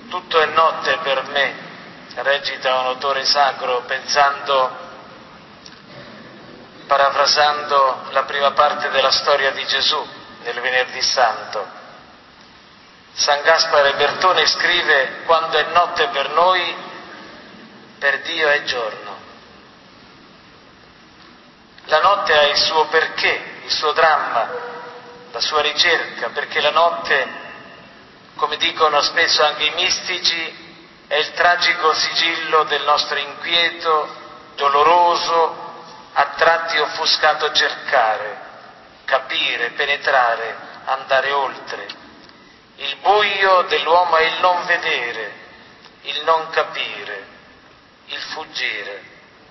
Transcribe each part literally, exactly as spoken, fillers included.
tutto è notte per me, recita un autore sacro pensando, parafrasando la prima parte della storia di Gesù nel Venerdì Santo. San Gaspare Bertone scrive: quando è notte per noi, per Dio è giorno. La notte ha il suo perché, il suo dramma, la sua ricerca, perché la notte, come dicono spesso anche i mistici, è il tragico sigillo del nostro inquieto, doloroso, a tratti offuscato cercare, capire, penetrare, andare oltre. Il buio dell'uomo è il non vedere, il non capire, il fuggire.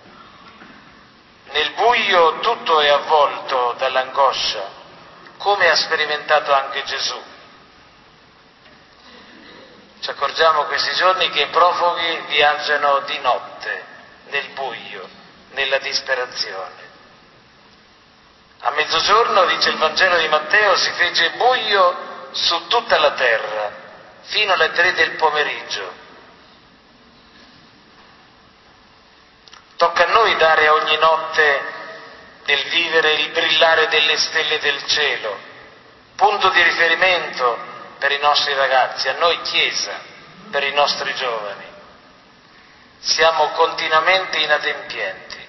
Nel buio tutto è avvolto dall'angoscia, come ha sperimentato anche Gesù. Ci accorgiamo questi giorni che i profughi viaggiano di notte, nel buio, nella disperazione. A mezzogiorno, dice il Vangelo di Matteo, si fece buio su tutta la terra, fino alle tre del pomeriggio. Tocca a noi dare a ogni notte del vivere il brillare delle stelle del cielo, punto di riferimento per i nostri ragazzi, a noi Chiesa, per i nostri giovani. Siamo continuamente inadempienti.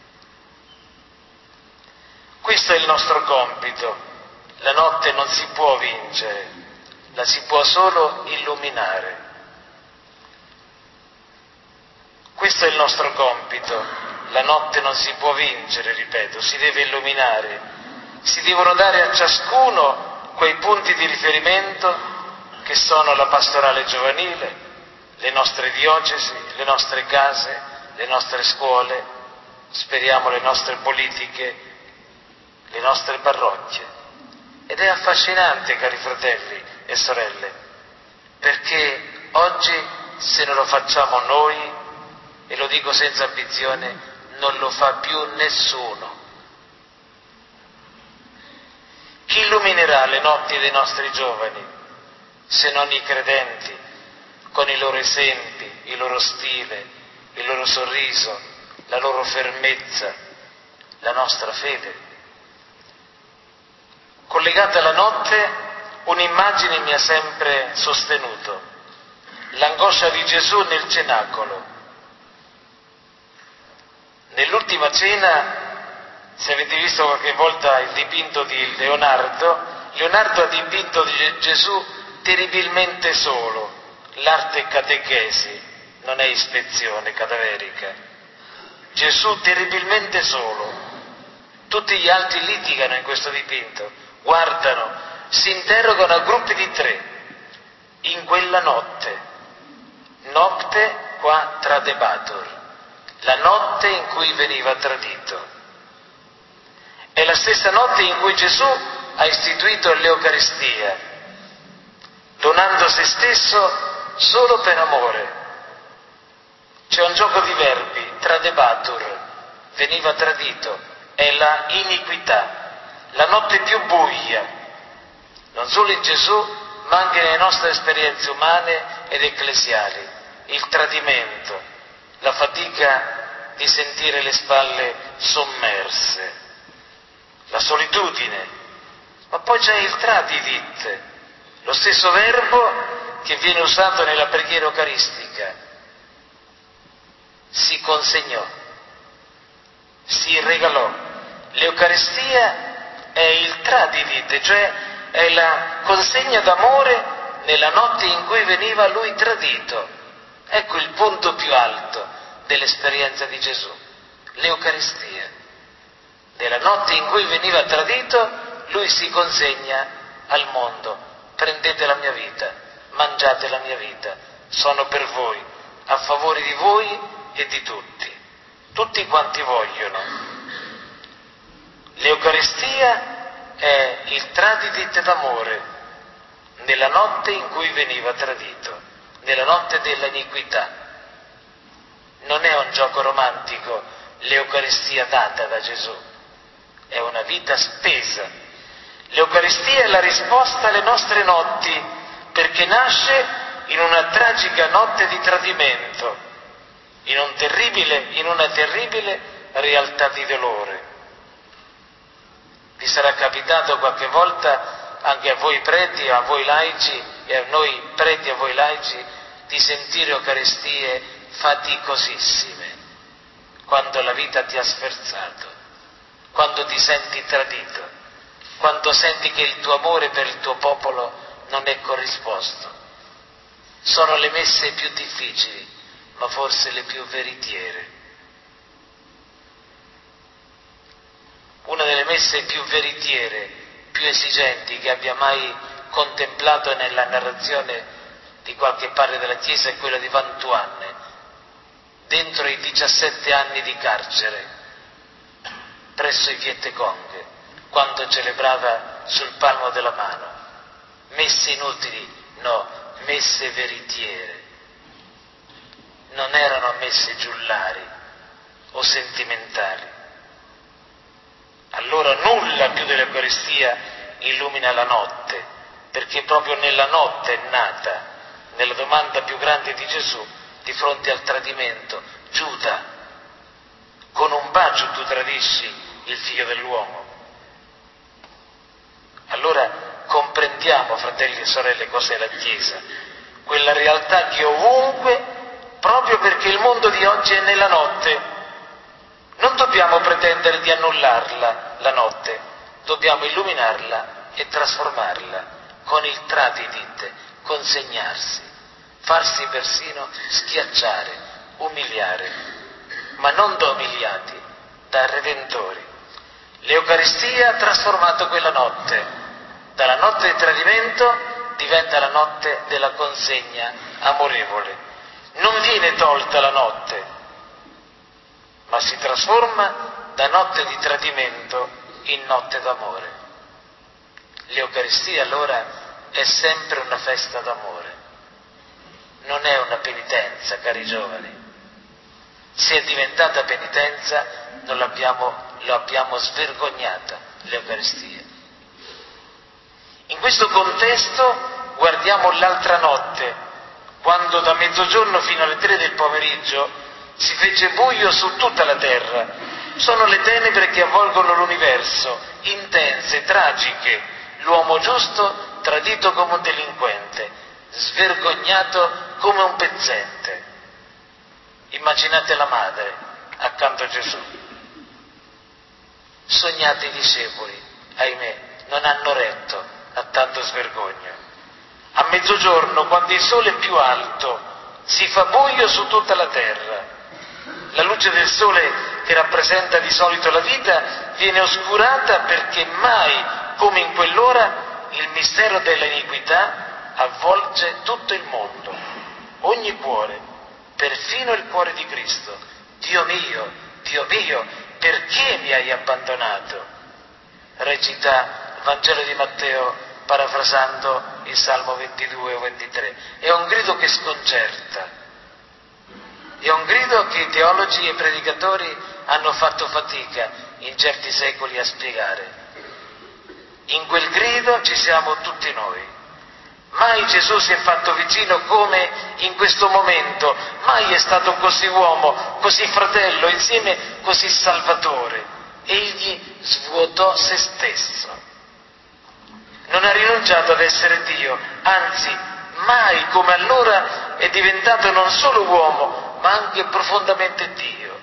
Questo è il nostro compito. La notte non si può vincere, la si può solo illuminare. Questo è il nostro compito. La notte non si può vincere, ripeto, si deve illuminare. Si devono dare a ciascuno quei punti di riferimento che sono la pastorale giovanile, le nostre diocesi, le nostre case, le nostre scuole, speriamo le nostre politiche, le nostre parrocchie. Ed è affascinante, cari fratelli e sorelle, perché oggi, se non lo facciamo noi, e lo dico senza ambizione, non lo fa più nessuno. Chi illuminerà le notti dei nostri giovani, se non i credenti, con i loro esempi, il loro stile, il loro sorriso, la loro fermezza, la nostra fede? Collegata alla notte, un'immagine mi ha sempre sostenuto: l'angoscia di Gesù nel cenacolo. Nell'ultima cena, se avete visto qualche volta il dipinto di Leonardo, Leonardo ha dipinto Gesù terribilmente solo. L'arte è catechesi, non è ispezione cadaverica. Gesù terribilmente solo. Tutti gli altri litigano in questo dipinto, guardano, si interrogano a gruppi di tre. In quella notte, nocte qua tradebatur, la notte in cui veniva tradito. È la stessa notte in cui Gesù ha istituito l'Eucaristia, donando se stesso solo per amore. C'è un gioco di verbi, tradebatur, veniva tradito, è la iniquità, la notte più buia, non solo in Gesù, ma anche nelle nostre esperienze umane ed ecclesiali, il tradimento, la fatica di sentire le spalle sommerse, la solitudine, ma poi c'è il tradidit, lo stesso verbo che viene usato nella preghiera eucaristica. Si consegnò, si regalò. L'Eucaristia è il tradidit, cioè è la consegna d'amore nella notte in cui veniva lui tradito. Ecco il punto più alto dell'esperienza di Gesù, l'Eucaristia. Nella notte in cui veniva tradito, lui si consegna al mondo: prendete la mia vita, mangiate la mia vita, sono per voi, a favore di voi e di tutti, tutti quanti vogliono. L'Eucaristia è il tradidit d'amore nella notte in cui veniva tradito, nella notte dell'iniquità. Non è un gioco romantico l'Eucaristia data da Gesù, è una vita spesa. L'Eucaristia è la risposta alle nostre notti, perché nasce in una tragica notte di tradimento, in, un terribile, in una terribile realtà di dolore. Vi sarà capitato qualche volta, anche a voi preti, a voi laici, e a noi preti e a voi laici, di sentire Eucaristie faticosissime, quando la vita ti ha sferzato, quando ti senti tradito, quando senti che il tuo amore per il tuo popolo non è corrisposto. Sono le messe più difficili, ma forse le più veritiere. Una delle messe più veritiere, più esigenti che abbia mai contemplato nella narrazione di qualche padre della Chiesa è quella di Vantuane, dentro i diciassette anni di carcere presso i Viet Cong, quando celebrava sul palmo della mano. Messe inutili? No, messe veritiere. Non erano messe giullari o sentimentali. Allora nulla più dell'Eucaristia illumina la notte, perché proprio nella notte è nata, nella domanda più grande di Gesù, di fronte al tradimento: Giuda, con un bacio tu tradisci il figlio dell'uomo. Allora comprendiamo, fratelli e sorelle, cos'è la Chiesa, quella realtà che ovunque, proprio perché il mondo di oggi è nella notte, non dobbiamo pretendere di annullarla, la notte, dobbiamo illuminarla e trasformarla con il tradidit, consegnarsi, farsi persino schiacciare, umiliare, ma non da umiliati, da redentori. L'Eucaristia ha trasformato quella notte, dalla notte del tradimento diventa la notte della consegna amorevole. Non viene tolta la notte, ma si trasforma da notte di tradimento in notte d'amore. L'Eucaristia allora è sempre una festa d'amore, non è una penitenza, cari giovani. Se è diventata penitenza, non l'abbiamo, l'abbiamo svergognata, l'Eucaristia. In questo contesto guardiamo l'altra notte, quando da mezzogiorno fino alle tre del pomeriggio si fece buio su tutta la terra. Sono le tenebre che avvolgono l'universo, intense, tragiche, l'uomo giusto tradito come un delinquente, svergognato come un pezzente. Immaginate la madre accanto a Gesù. Sognate i discepoli, ahimè, non hanno retto a tanto svergogno. A mezzogiorno, quando il sole è più alto, si fa buio su tutta la terra. La luce del sole, che rappresenta di solito la vita, viene oscurata perché mai come in quell'ora il mistero della iniquità avvolge tutto il mondo, ogni cuore, perfino il cuore di Cristo. Dio mio, Dio mio, perché mi hai abbandonato? Recita il Vangelo di Matteo, parafrasando il Salmo ventidue o ventitré. È un grido che sconcerta, è un grido che i teologi e i predicatori hanno fatto fatica in certi secoli a spiegare. In quel grido ci siamo tutti noi. Mai Gesù si è fatto vicino come in questo momento, mai è stato così uomo, così fratello, insieme così salvatore. Egli svuotò se stesso. Non ha rinunciato ad essere Dio, anzi, mai come allora è diventato non solo uomo, ma anche profondamente Dio.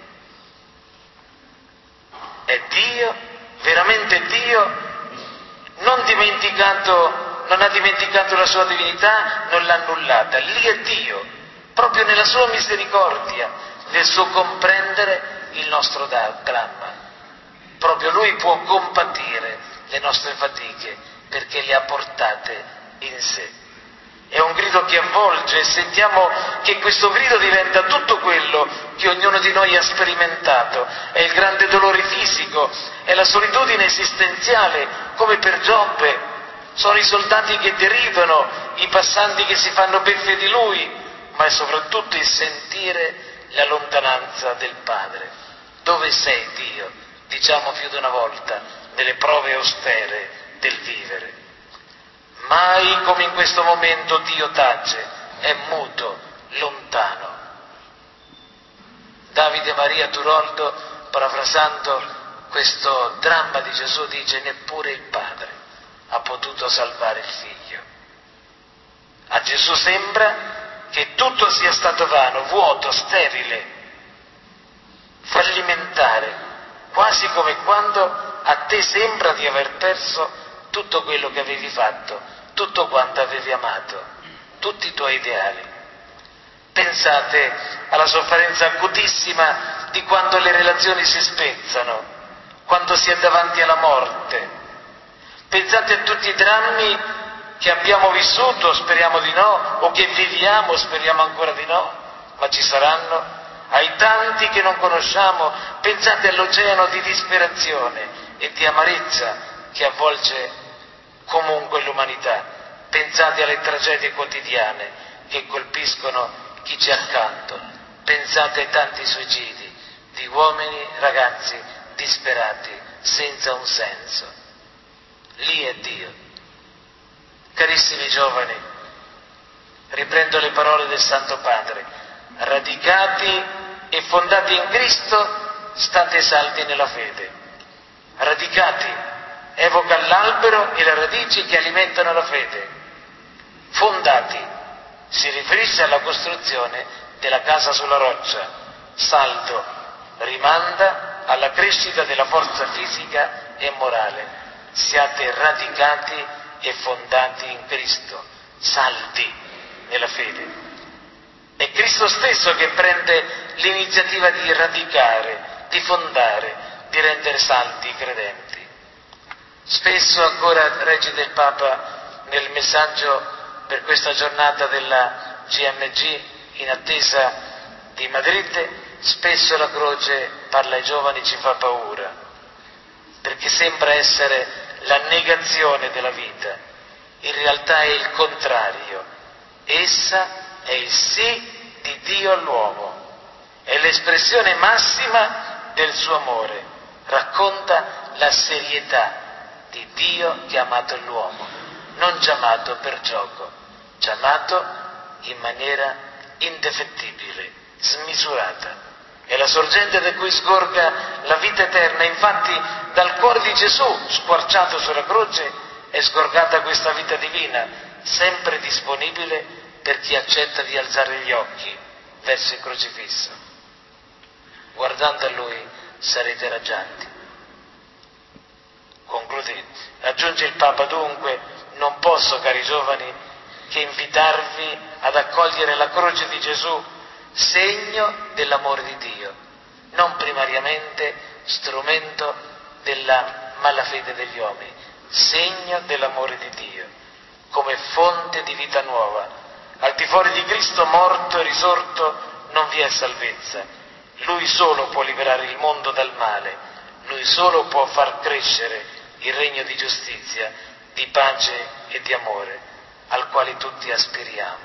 È Dio, veramente Dio, non dimenticato, non ha dimenticato la sua divinità, non l'ha annullata. Lì è Dio, proprio nella sua misericordia, nel suo comprendere il nostro dramma. Proprio Lui può compatire le nostre fatiche, perché le ha portate in sé. È un grido che avvolge, e sentiamo che questo grido diventa tutto quello che ognuno di noi ha sperimentato. È il grande dolore fisico, è la solitudine esistenziale, come per Giobbe. Sono i soldati che deridono, i passanti che si fanno beffe di lui, ma è soprattutto il sentire la lontananza del Padre. Dove sei, Dio? Diciamo più di una volta, nelle prove austere del vivere. Mai come in questo momento Dio tace, è muto, lontano. Davide Maria Turoldo, parafrasando questo dramma di Gesù, dice: neppure il Padre ha potuto salvare il Figlio. A Gesù sembra che tutto sia stato vano, vuoto, sterile, fallimentare, quasi come quando a te sembra di aver perso tutto quello che avevi fatto, tutto quanto avevi amato, tutti i tuoi ideali. Pensate alla sofferenza acutissima di quando le relazioni si spezzano, quando si è davanti alla morte. Pensate a tutti i drammi che abbiamo vissuto, speriamo di no, o che viviamo, speriamo ancora di no, ma ci saranno, ai tanti che non conosciamo. Pensate all'oceano di disperazione e di amarezza che avvolge comunque l'umanità. Pensate alle tragedie quotidiane che colpiscono chi c'è accanto. Pensate ai tanti suicidi di uomini, ragazzi disperati, senza un senso. Lì è Dio. Carissimi giovani, riprendo le parole del Santo Padre: radicati e fondati in Cristo, state saldi nella fede. Radicati evoca l'albero e le radici che alimentano la fede. Fondati si riferisce alla costruzione della casa sulla roccia. Saldo rimanda alla crescita della forza fisica e morale. Siate radicati e fondati in Cristo, saldi nella fede. È Cristo stesso che prende l'iniziativa di radicare, di fondare, di rendere saldi i credenti. Spesso ancora, recita il Papa nel messaggio per questa giornata della G M G in attesa di Madrid, spesso la croce, parla ai giovani, ci fa paura, perché sembra essere la negazione della vita. In realtà è il contrario. Essa è il sì di Dio all'uomo, è l'espressione massima del suo amore, racconta la serietà di Dio che ha amato l'uomo, non ci ha amato per gioco, ci ha amato in maniera indefettibile, smisurata. È la sorgente da cui sgorga la vita eterna. Infatti dal cuore di Gesù, squarciato sulla croce, è sgorgata questa vita divina, sempre disponibile per chi accetta di alzare gli occhi verso il crocifisso. Guardando a Lui sarete raggianti. Conclude, aggiunge il Papa: dunque non posso, cari giovani, che invitarvi ad accogliere la croce di Gesù, segno dell'amore di Dio, non primariamente strumento della malafede degli uomini, segno dell'amore di Dio, come fonte di vita nuova. Al di fuori di Cristo morto e risorto non vi è salvezza. Lui solo può liberare il mondo dal male, Lui solo può far crescere il regno di giustizia, di pace e di amore, al quale tutti aspiriamo.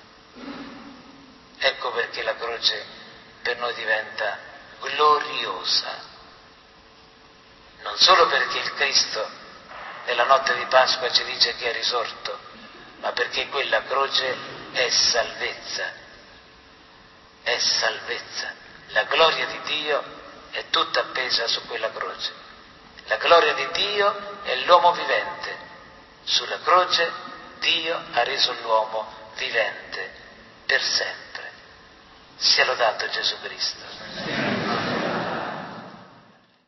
Ecco perché la croce per noi diventa gloriosa, non solo perché il Cristo nella notte di Pasqua ci dice che è risorto, ma perché quella croce è salvezza, è salvezza. La gloria di Dio è tutta appesa su quella croce. La gloria di Dio è l'uomo vivente. Sulla croce Dio ha reso l'uomo vivente per sempre. Sia lodato Gesù Cristo.